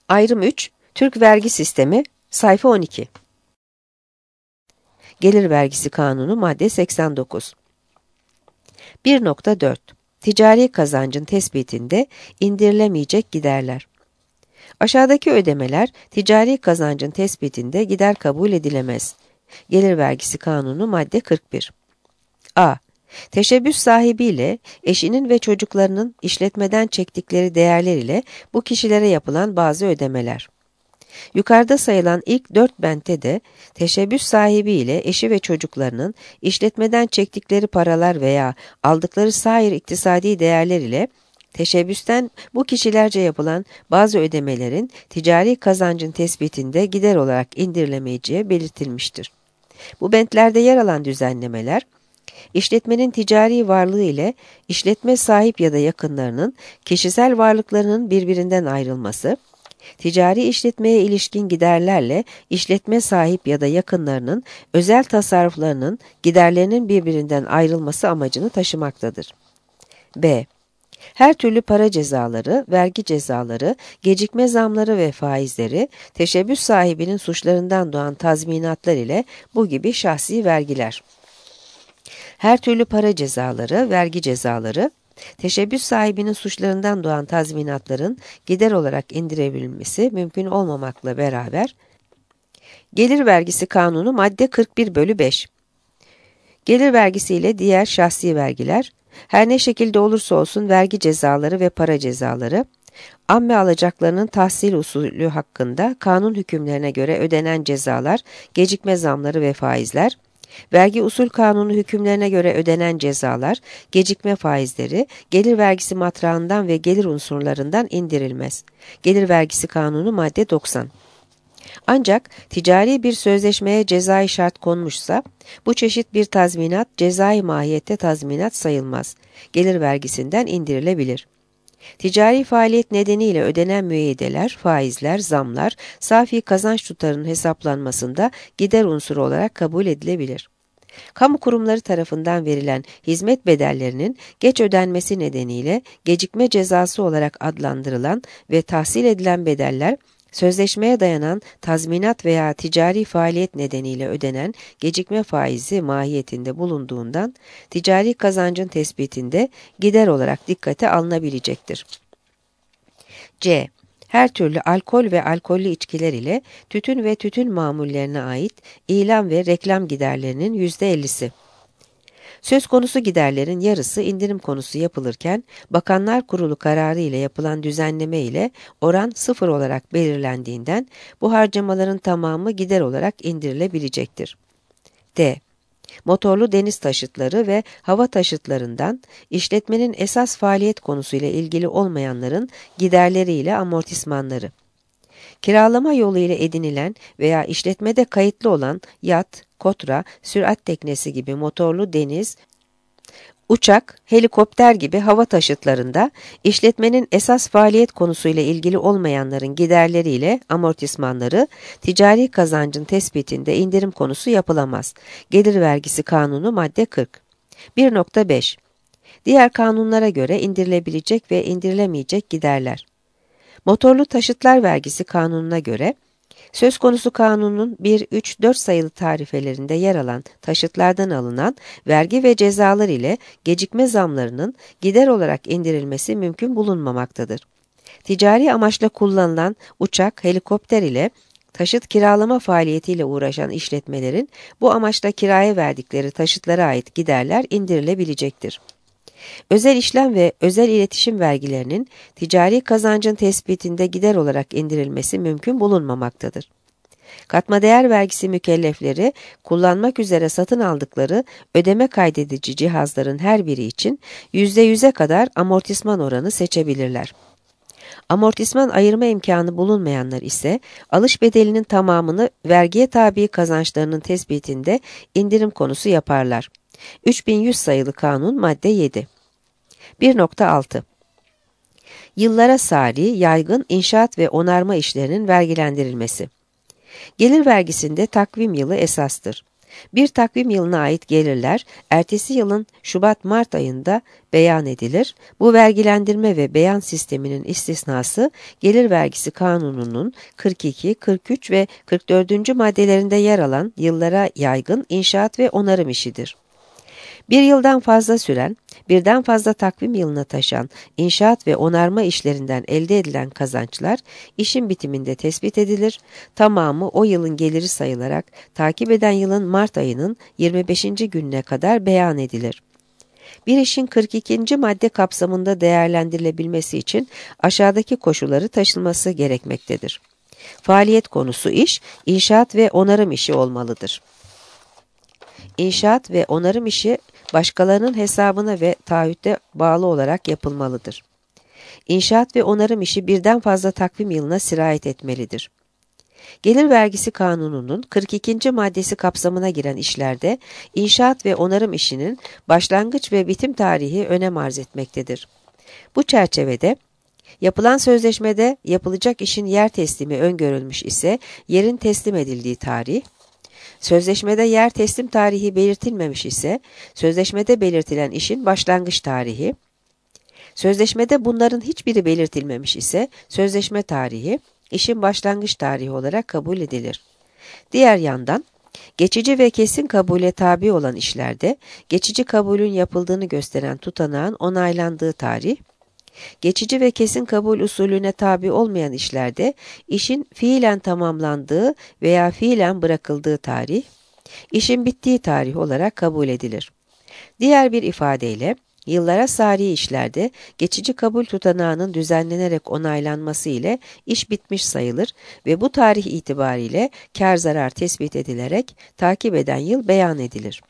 Ayrım 3, Türk Vergi Sistemi, sayfa 12. Gelir Vergisi Kanunu, madde 89. 1.4 Ticari kazancın tespitinde indirilemeyecek giderler. Aşağıdaki ödemeler ticari kazancın tespitinde gider kabul edilemez. Gelir Vergisi Kanunu, madde 41. A. Teşebbüs sahibiyle eşinin ve çocuklarının işletmeden çektikleri değerler ile bu kişilere yapılan bazı ödemeler. Yukarıda sayılan ilk 4 bentte de teşebbüs sahibi ile eşi ve çocuklarının işletmeden çektikleri paralar veya aldıkları sair iktisadi değerler ile teşebbüsten bu kişilerce yapılan bazı ödemelerin ticari kazancın tespitinde gider olarak indirilemeyeceği belirtilmiştir. Bu bentlerde yer alan düzenlemeler, İşletmenin ticari varlığı ile işletme sahip ya da yakınlarının kişisel varlıklarının birbirinden ayrılması, ticari işletmeye ilişkin giderlerle işletme sahip ya da yakınlarının özel tasarruflarının giderlerinin birbirinden ayrılması amacını taşımaktadır. B. Her türlü para cezaları, vergi cezaları, gecikme zamları ve faizleri, teşebbüs sahibinin suçlarından doğan tazminatlar ile bu gibi şahsi vergiler. Her türlü para cezaları, vergi cezaları, teşebbüs sahibinin suçlarından doğan tazminatların gider olarak indirebilmesi mümkün olmamakla beraber, Gelir Vergisi Kanunu, madde 41/5. Gelir vergisi ile diğer şahsi vergiler, her ne şekilde olursa olsun vergi cezaları ve para cezaları, amme alacaklarının tahsil usulü hakkında kanun hükümlerine göre ödenen cezalar, gecikme zamları ve faizler, vergi usul kanunu hükümlerine göre ödenen cezalar, gecikme faizleri, gelir vergisi matrağından ve gelir unsurlarından indirilmez. Gelir Vergisi Kanunu, madde 90. Ancak ticari bir sözleşmeye cezai şart konmuşsa, bu çeşit bir tazminat cezai mahiyette tazminat sayılmaz. Gelir vergisinden indirilebilir. Ticari faaliyet nedeniyle ödenen müeyyideler, faizler, zamlar, safi kazanç tutarının hesaplanmasında gider unsuru olarak kabul edilebilir. Kamu kurumları tarafından verilen hizmet bedellerinin geç ödenmesi nedeniyle gecikme cezası olarak adlandırılan ve tahsil edilen bedeller, sözleşmeye dayanan tazminat veya ticari faaliyet nedeniyle ödenen gecikme faizi mahiyetinde bulunduğundan, ticari kazancın tespitinde gider olarak dikkate alınabilecektir. C. Her türlü alkol ve alkollü içkiler ile tütün ve tütün mamullerine ait ilan ve reklam giderlerinin %50'si. Söz konusu giderlerin yarısı indirim konusu yapılırken, Bakanlar Kurulu kararı ile yapılan düzenleme ile oran 0 olarak belirlendiğinden bu harcamaların tamamı gider olarak indirilebilecektir. D. Motorlu deniz taşıtları ve hava taşıtlarından işletmenin esas faaliyet konusuyla ilgili olmayanların giderleri ile amortismanları. Kiralama yolu ile edinilen veya işletmede kayıtlı olan yat, kotra, sürat teknesi gibi motorlu deniz, uçak, helikopter gibi hava taşıtlarında işletmenin esas faaliyet konusuyla ilgili olmayanların giderleriyle amortismanları, ticari kazancın tespitinde indirim konusu yapılamaz. Gelir Vergisi Kanunu, madde 40. 1.5 Diğer kanunlara göre indirilebilecek ve indirilemeyecek giderler. Motorlu Taşıtlar Vergisi Kanunu'na göre, söz konusu kanunun 1, 3, 4 sayılı tarifelerinde yer alan taşıtlardan alınan vergi ve cezalar ile gecikme zamlarının gider olarak indirilmesi mümkün bulunmamaktadır. Ticari amaçla kullanılan uçak, helikopter ile taşıt kiralama faaliyetiyle uğraşan işletmelerin bu amaçla kiraya verdikleri taşıtlara ait giderler indirilebilecektir. Özel işlem ve özel iletişim vergilerinin ticari kazancın tespitinde gider olarak indirilmesi mümkün bulunmamaktadır. Katma değer vergisi mükellefleri kullanmak üzere satın aldıkları ödeme kaydedici cihazların her biri için %100'e kadar amortisman oranı seçebilirler. Amortisman ayırma imkanı bulunmayanlar ise alış bedelinin tamamını vergiye tabi kazançlarının tespitinde indirim konusu yaparlar. 3100 sayılı kanun, madde 7. 1.6 Yıllara sari, yaygın inşaat ve onarma işlerinin vergilendirilmesi. Gelir vergisinde takvim yılı esastır. Bir takvim yılına ait gelirler, ertesi yılın Şubat-Mart ayında beyan edilir. Bu vergilendirme ve beyan sisteminin istisnası, Gelir Vergisi Kanunu'nun 42, 43 ve 44. maddelerinde yer alan yıllara yaygın inşaat ve onarım işidir. Bir yıldan fazla süren, birden fazla takvim yılına taşan inşaat ve onarma işlerinden elde edilen kazançlar işin bitiminde tespit edilir, tamamı o yılın geliri sayılarak takip eden yılın Mart ayının 25. gününe kadar beyan edilir. Bir işin 42. madde kapsamında değerlendirilebilmesi için aşağıdaki koşulları taşınması gerekmektedir. Faaliyet konusu iş, inşaat ve onarım işi olmalıdır. İnşaat ve onarım işi başkalarının hesabına ve taahhütte bağlı olarak yapılmalıdır. İnşaat ve onarım işi birden fazla takvim yılına sirayet etmelidir. Gelir Vergisi Kanunu'nun 42. maddesi kapsamına giren işlerde inşaat ve onarım işinin başlangıç ve bitim tarihi önem arz etmektedir. Bu çerçevede yapılan sözleşmede yapılacak işin yer teslimi öngörülmüş ise yerin teslim edildiği tarih, sözleşmede yer teslim tarihi belirtilmemiş ise sözleşmede belirtilen işin başlangıç tarihi, sözleşmede bunların hiçbiri belirtilmemiş ise sözleşme tarihi, işin başlangıç tarihi olarak kabul edilir. Diğer yandan, geçici ve kesin kabule tabi olan işlerde geçici kabulün yapıldığını gösteren tutanağın onaylandığı tarih, geçici ve kesin kabul usulüne tabi olmayan işlerde işin fiilen tamamlandığı veya fiilen bırakıldığı tarih, işin bittiği tarih olarak kabul edilir. Diğer bir ifadeyle, yıllara sari işlerde geçici kabul tutanağının düzenlenerek onaylanması ile iş bitmiş sayılır ve bu tarih itibariyle kar zarar tespit edilerek takip eden yıl beyan edilir.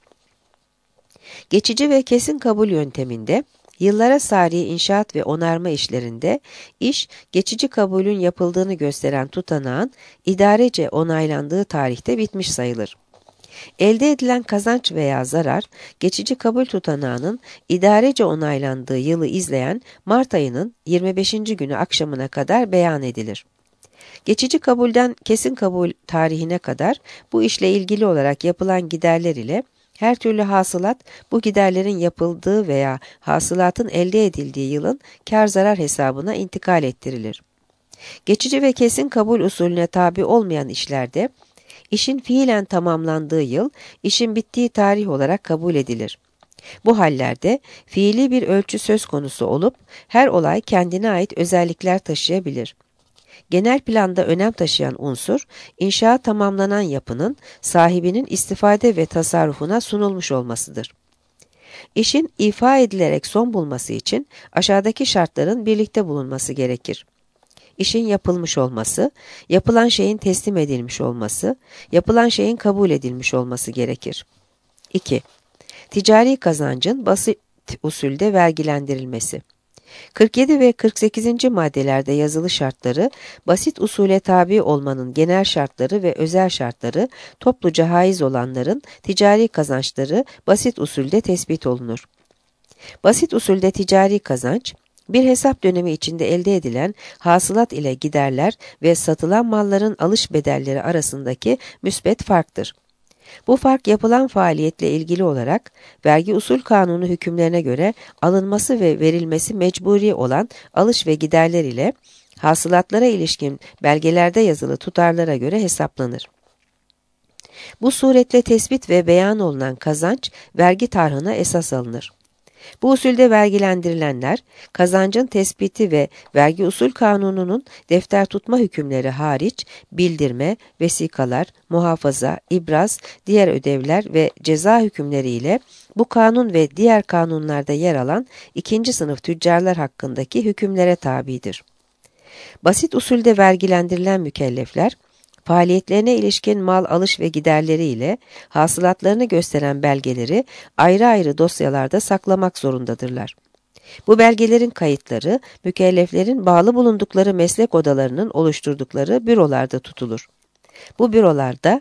Geçici ve kesin kabul yönteminde, yıllara sari inşaat ve onarma işlerinde iş, geçici kabulün yapıldığını gösteren tutanağın idarece onaylandığı tarihte bitmiş sayılır. Elde edilen kazanç veya zarar, geçici kabul tutanağının idarece onaylandığı yılı izleyen Mart ayının 25. günü akşamına kadar beyan edilir. Geçici kabulden kesin kabul tarihine kadar bu işle ilgili olarak yapılan giderler ile her türlü hasılat bu giderlerin yapıldığı veya hasılatın elde edildiği yılın kar zarar hesabına intikal ettirilir. Geçici ve kesin kabul usulüne tabi olmayan işlerde işin fiilen tamamlandığı yıl işin bittiği tarih olarak kabul edilir. Bu hallerde fiili bir ölçü söz konusu olup her olay kendine ait özellikler taşıyabilir. Genel planda önem taşıyan unsur, inşaat tamamlanan yapının sahibinin istifade ve tasarrufuna sunulmuş olmasıdır. İşin ifa edilerek son bulması için aşağıdaki şartların birlikte bulunması gerekir. İşin yapılmış olması, yapılan şeyin teslim edilmiş olması, yapılan şeyin kabul edilmiş olması gerekir. 2. Ticari kazancın basit usulde vergilendirilmesi. 47 ve 48. maddelerde yazılı şartları, basit usule tabi olmanın genel şartları ve özel şartları, topluca haiz olanların ticari kazançları basit usulde tespit olunur. Basit usulde ticari kazanç, bir hesap dönemi içinde elde edilen hasılat ile giderler ve satılan malların alış bedelleri arasındaki müsbet farktır. Bu fark yapılan faaliyetle ilgili olarak vergi usul kanunu hükümlerine göre alınması ve verilmesi mecburi olan alış ve giderler ile hasılatlara ilişkin belgelerde yazılı tutarlara göre hesaplanır. Bu suretle tespit ve beyan olunan kazanç vergi tarhına esas alınır. Bu usulde vergilendirilenler, kazancın tespiti ve vergi usul kanununun defter tutma hükümleri hariç, bildirme, vesikalar, muhafaza, ibraz, diğer ödevler ve ceza hükümleriyle bu kanun ve diğer kanunlarda yer alan ikinci sınıf tüccarlar hakkındaki hükümlere tabidir. Basit usulde vergilendirilen mükellefler, faaliyetlerine ilişkin mal alış ve giderleri ile hasılatlarını gösteren belgeleri ayrı ayrı dosyalarda saklamak zorundadırlar. Bu belgelerin kayıtları, mükelleflerin bağlı bulundukları meslek odalarının oluşturdukları bürolarda tutulur. Bu bürolarda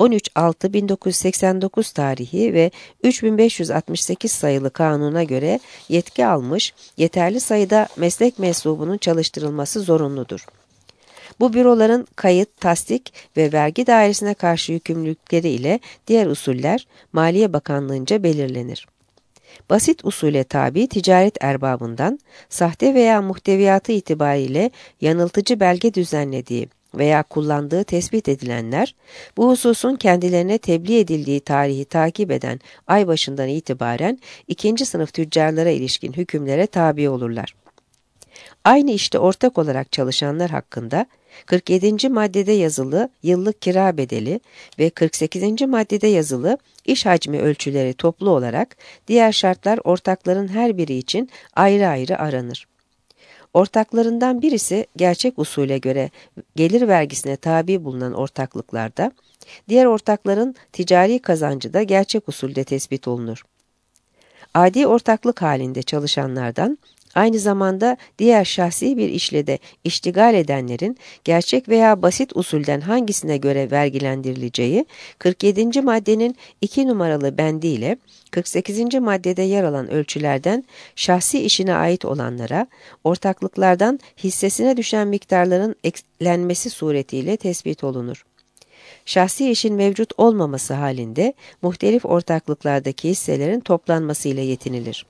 13.6.1989 tarihi ve 3568 sayılı kanuna göre yetki almış, yeterli sayıda meslek mensubunun çalıştırılması zorunludur. Bu büroların kayıt, tasdik ve vergi dairesine karşı yükümlülükleri ile diğer usuller Maliye Bakanlığı'nca belirlenir. Basit usule tabi ticaret erbabından sahte veya muhteviyatı itibariyle yanıltıcı belge düzenlediği veya kullandığı tespit edilenler, bu hususun kendilerine tebliğ edildiği tarihi takip eden ay başından itibaren ikinci sınıf tüccarlara ilişkin hükümlere tabi olurlar. Aynı işte ortak olarak çalışanlar hakkında 47. maddede yazılı yıllık kira bedeli ve 48. maddede yazılı iş hacmi ölçüleri toplu olarak diğer şartlar ortakların her biri için ayrı ayrı aranır. Ortaklarından birisi gerçek usule göre gelir vergisine tabi bulunan ortaklıklarda, diğer ortakların ticari kazancı da gerçek usulde tespit olunur. Adi ortaklık halinde çalışanlardan, aynı zamanda diğer şahsi bir işle de iştigal edenlerin gerçek veya basit usulden hangisine göre vergilendirileceği 47. maddenin 2 numaralı bendiyle 48. maddede yer alan ölçülerden şahsi işine ait olanlara ortaklıklardan hissesine düşen miktarların eklenmesi suretiyle tespit olunur. Şahsi işin mevcut olmaması halinde muhtelif ortaklıklardaki hisselerin toplanmasıyla yetinilir.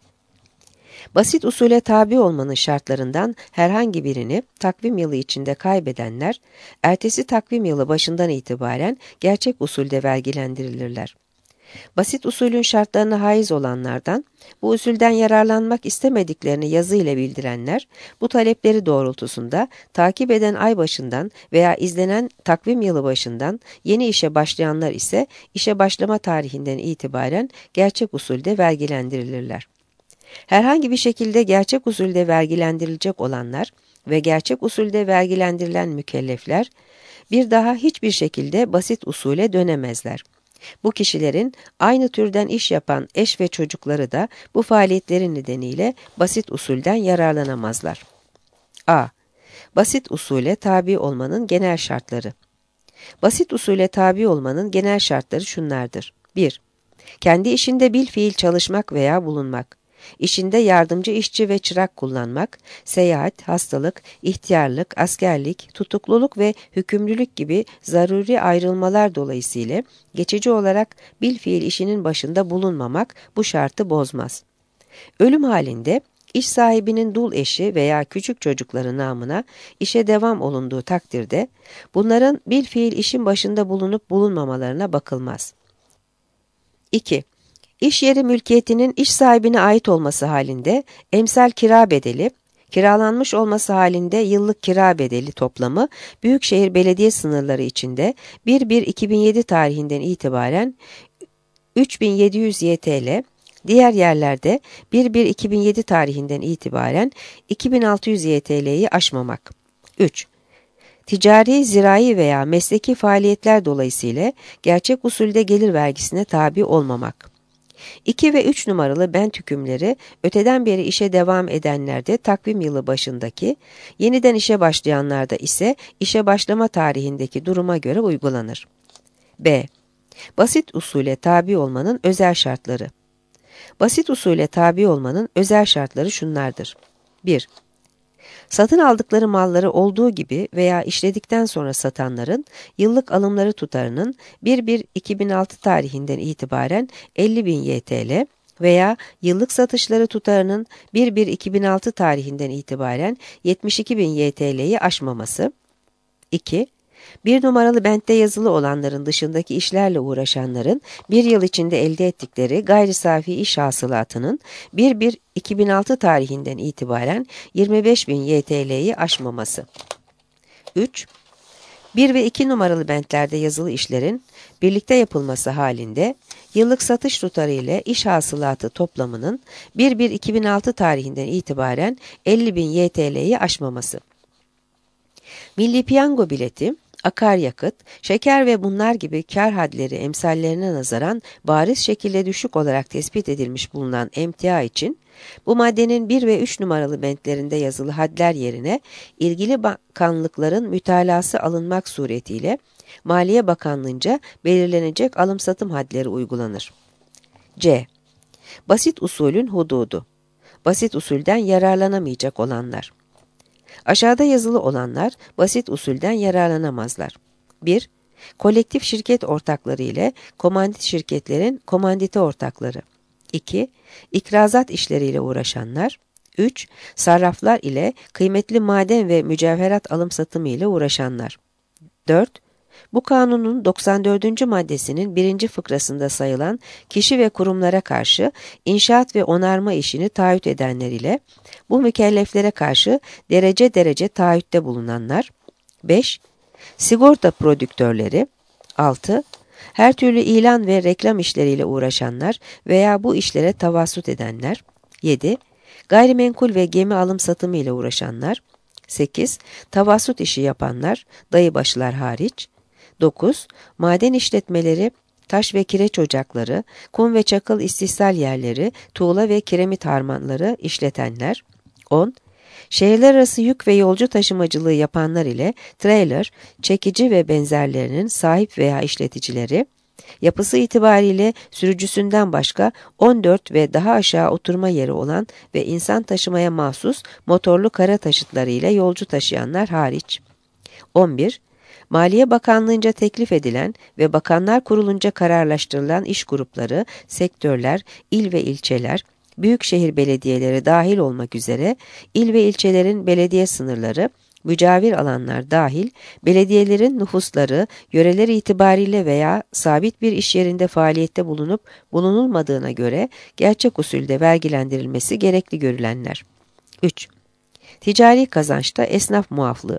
Basit usule tabi olmanın şartlarından herhangi birini takvim yılı içinde kaybedenler, ertesi takvim yılı başından itibaren gerçek usulde vergilendirilirler. Basit usulün şartlarına haiz olanlardan, bu usulden yararlanmak istemediklerini yazı ile bildirenler, bu talepleri doğrultusunda takip eden ay başından veya izlenen takvim yılı başından yeni işe başlayanlar ise işe başlama tarihinden itibaren gerçek usulde vergilendirilirler. Herhangi bir şekilde gerçek usulde vergilendirilecek olanlar ve gerçek usulde vergilendirilen mükellefler, bir daha hiçbir şekilde basit usule dönemezler. Bu kişilerin aynı türden iş yapan eş ve çocukları da bu faaliyetlerin nedeniyle basit usulden yararlanamazlar. A. Basit usule tabi olmanın genel şartları. Basit usule tabi olmanın genel şartları şunlardır. 1. Kendi işinde bilfiil çalışmak veya bulunmak. İşinde yardımcı işçi ve çırak kullanmak, seyahat, hastalık, ihtiyarlık, askerlik, tutukluluk ve hükümlülük gibi zaruri ayrılmalar dolayısıyla geçici olarak bilfiil işinin başında bulunmamak bu şartı bozmaz. Ölüm halinde iş sahibinin dul eşi veya küçük çocukları namına işe devam olunduğu takdirde bunların bilfiil işin başında bulunup bulunmamalarına bakılmaz. 2. İş yeri mülkiyetinin iş sahibine ait olması halinde emsal kira bedeli, kiralanmış olması halinde yıllık kira bedeli toplamı Büyükşehir Belediye sınırları içinde 1-1-2007 tarihinden itibaren 3700 YTL, diğer yerlerde 1-1-2007 tarihinden itibaren 2600 YTL'yi aşmamak. 3. Ticari, zirai veya mesleki faaliyetler dolayısıyla gerçek usulde gelir vergisine tabi olmamak. 2 ve 3 numaralı bent hükümleri öteden beri işe devam edenlerde takvim yılı başındaki, yeniden işe başlayanlarda ise işe başlama tarihindeki duruma göre uygulanır. B. Basit usule tabi olmanın özel şartları. Basit usule tabi olmanın özel şartları şunlardır. 1. Satın aldıkları malları olduğu gibi veya işledikten sonra satanların yıllık alımları tutarının 1-1-2006 tarihinden itibaren 50.000 YTL veya yıllık satışları tutarının 1-1-2006 tarihinden itibaren 72.000 YTL'yi aşmaması. 2. Bir numaralı bentte yazılı olanların dışındaki işlerle uğraşanların bir yıl içinde elde ettikleri gayri safi iş hasılatının 1-1-2006 tarihinden itibaren 25.000 YTL'yi aşmaması. 3. 1 ve 2 numaralı bentlerde yazılı işlerin birlikte yapılması halinde yıllık satış tutarı ile iş hasılatı toplamının 1-1-2006 tarihinden itibaren 50.000 YTL'yi aşmaması. Milli piyango bileti, akaryakıt, şeker ve bunlar gibi kar hadleri emsallerine nazaran bariz şekilde düşük olarak tespit edilmiş bulunan emtia için, bu maddenin 1 ve 3 numaralı bentlerinde yazılı hadler yerine ilgili bakanlıkların mütalası alınmak suretiyle Maliye Bakanlığı'nca belirlenecek alım-satım hadleri uygulanır. C. Basit usulün hududu. Basit usulden yararlanamayacak olanlar. Aşağıda yazılı olanlar basit usulden yararlanamazlar. 1. Kolektif şirket ortakları ile komandit şirketlerin komandite ortakları. 2. İkrazat işleriyle uğraşanlar. 3. Sarraflar ile kıymetli maden ve mücevherat alım satımı ile uğraşanlar. 4. Bu kanunun 94. maddesinin 1. fıkrasında sayılan kişi ve kurumlara karşı inşaat ve onarma işini taahhüt edenler ile bu mükelleflere karşı derece derece taahhütte bulunanlar. 5. Sigorta prodüktörleri. 6. Her türlü ilan ve reklam işleriyle uğraşanlar veya bu işlere tavassut edenler. 7. Gayrimenkul ve gemi alım satımı ile uğraşanlar. 8. Tavassut işi yapanlar, dayıbaşılar hariç. 9. Maden işletmeleri, taş ve kireç ocakları, kum ve çakıl istihsal yerleri, tuğla ve kiremit harmanları işletenler. 10. Şehirler arası yük ve yolcu taşımacılığı yapanlar ile trailer, çekici ve benzerlerinin sahip veya işleticileri, yapısı itibariyle sürücüsünden başka 14 ve daha aşağı oturma yeri olan ve insan taşımaya mahsus motorlu kara taşıtları ile yolcu taşıyanlar hariç. 11. Maliye Bakanlığı'nca teklif edilen ve Bakanlar Kurulu'nca kararlaştırılan iş grupları, sektörler, il ve ilçeler, büyükşehir belediyeleri dahil olmak üzere il ve ilçelerin belediye sınırları, mücavir alanlar dahil, belediyelerin nüfusları, yöreler itibariyle veya sabit bir iş yerinde faaliyette bulunup bulunulmadığına göre gerçek usulde vergilendirilmesi gerekli görülenler. 3. Ticari kazançta esnaf muaflığı.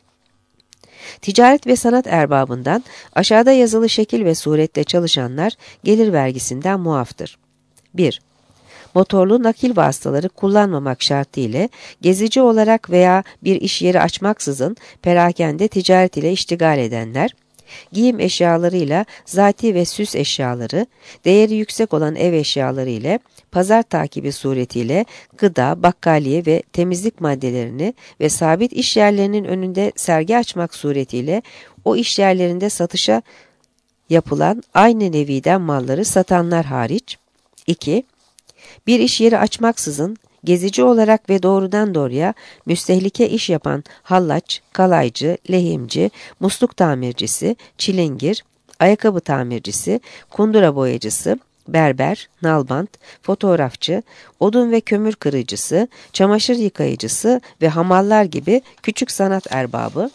Ticaret ve sanat erbabından aşağıda yazılı şekil ve surette çalışanlar gelir vergisinden muaftır. 1. Motorlu nakil vasıtaları kullanmamak şartı ile gezici olarak veya bir iş yeri açmaksızın perakende ticaret ile iştigal edenler, giyim eşyalarıyla zati ve süs eşyaları, değeri yüksek olan ev eşyaları ile pazar takibi suretiyle gıda, bakkaliye ve temizlik maddelerini ve sabit iş yerlerinin önünde sergi açmak suretiyle o iş yerlerinde satışa yapılan aynı neviden malları satanlar hariç. 2. Bir iş yeri açmaksızın gezici olarak ve doğrudan doğruya müstehlike iş yapan hallaç, kalaycı, lehimci, musluk tamircisi, çilingir, ayakkabı tamircisi, kundura boyacısı, berber, nalbant, fotoğrafçı, odun ve kömür kırıcısı, çamaşır yıkayıcısı ve hamallar gibi küçük sanat erbabı.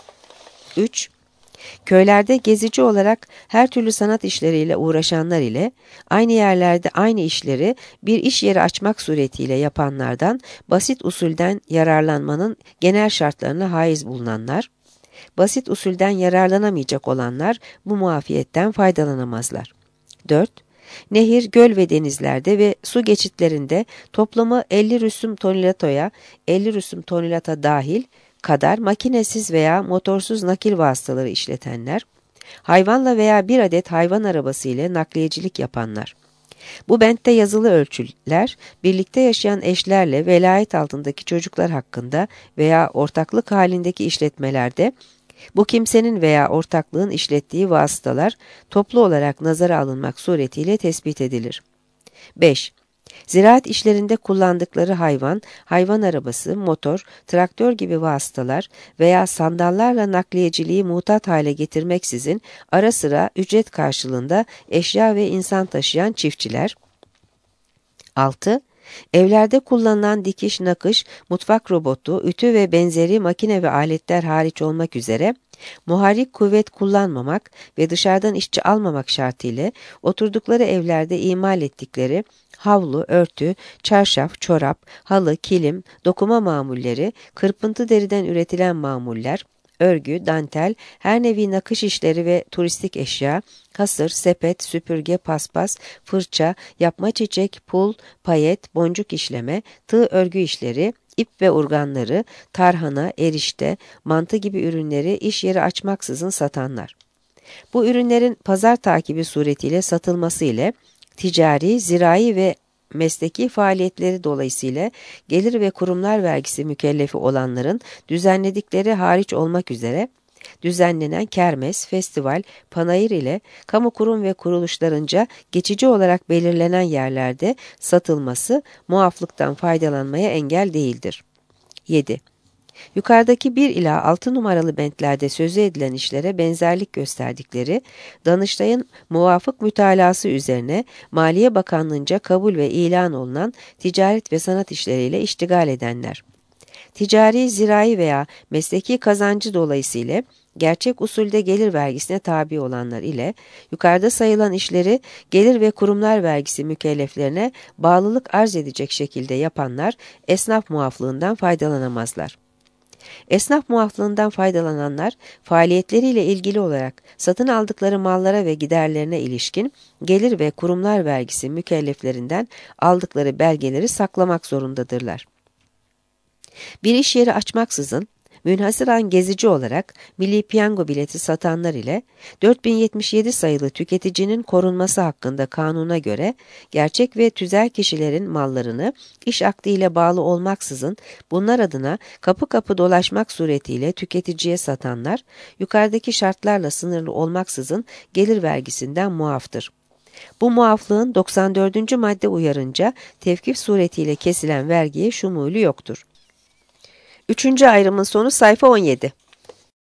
3. Köylerde gezici olarak her türlü sanat işleriyle uğraşanlar ile aynı yerlerde aynı işleri bir iş yeri açmak suretiyle yapanlardan basit usulden yararlanmanın genel şartlarına haiz bulunanlar, basit usulden yararlanamayacak olanlar bu muafiyetten faydalanamazlar. 4. Nehir, göl ve denizlerde ve su geçitlerinde toplamı 50 rüsum tonilatoya, 50 rüsum tonilata dahil kadar makinesiz veya motorsuz nakil vasıtaları işletenler, hayvanla veya bir adet hayvan arabası ile nakliyecilik yapanlar. Bu bentte yazılı ölçüler, birlikte yaşayan eşlerle velayet altındaki çocuklar hakkında veya ortaklık halindeki işletmelerde, bu kimsenin veya ortaklığın işlettiği vasıtalar toplu olarak nazara alınmak suretiyle tespit edilir. 5. Ziraat işlerinde kullandıkları hayvan, hayvan arabası, motor, traktör gibi vasıtalar veya sandallarla nakliyeciliği muhtat hale getirmeksizin ara sıra ücret karşılığında eşya ve insan taşıyan çiftçiler. 6. Evlerde kullanılan dikiş, nakış, mutfak robotu, ütü ve benzeri makine ve aletler hariç olmak üzere muharrik kuvvet kullanmamak ve dışarıdan işçi almamak şartıyla oturdukları evlerde imal ettikleri havlu, örtü, çarşaf, çorap, halı, kilim, dokuma mamulleri, kırpıntı deriden üretilen mamuller, örgü, dantel, her nevi nakış işleri ve turistik eşya, hasır, sepet, süpürge, paspas, fırça, yapma çiçek, pul, payet, boncuk işleme, tığ örgü işleri, ip ve urganları, tarhana, erişte, mantı gibi ürünleri iş yeri açmaksızın satanlar. Bu ürünlerin pazar takibi suretiyle satılması ile ticari, zirai ve mesleki faaliyetleri dolayısıyla gelir ve kurumlar vergisi mükellefi olanların düzenledikleri hariç olmak üzere düzenlenen kermes, festival, panayır ile kamu kurum ve kuruluşlarınca geçici olarak belirlenen yerlerde satılması muaflıktan faydalanmaya engel değildir. 7. Yukarıdaki 1 ila 6 numaralı bentlerde sözü edilen işlere benzerlik gösterdikleri Danıştay'ın muvafık mütalası üzerine Maliye Bakanlığı'nca kabul ve ilan olunan ticaret ve sanat işleriyle iştigal edenler. Ticari, zirai veya mesleki kazancı dolayısıyla gerçek usulde gelir vergisine tabi olanlar ile yukarıda sayılan işleri gelir ve kurumlar vergisi mükelleflerine bağlılık arz edecek şekilde yapanlar esnaf muaflığından faydalanamazlar. Esnaf muaflığından faydalananlar faaliyetleriyle ilgili olarak satın aldıkları mallara ve giderlerine ilişkin gelir ve kurumlar vergisi mükelleflerinden aldıkları belgeleri saklamak zorundadırlar. Bir iş yeri açmaksızın münhasıran gezici olarak milli piyango bileti satanlar ile 4077 sayılı tüketicinin korunması hakkında kanuna göre gerçek ve tüzel kişilerin mallarını iş akdi ile bağlı olmaksızın bunlar adına kapı kapı dolaşmak suretiyle tüketiciye satanlar yukarıdaki şartlarla sınırlı olmaksızın gelir vergisinden muaftır. Bu muaflığın 94. madde uyarınca tevkif suretiyle kesilen vergiye şumulü yoktur. Üçüncü ayrımın sonu sayfa 17.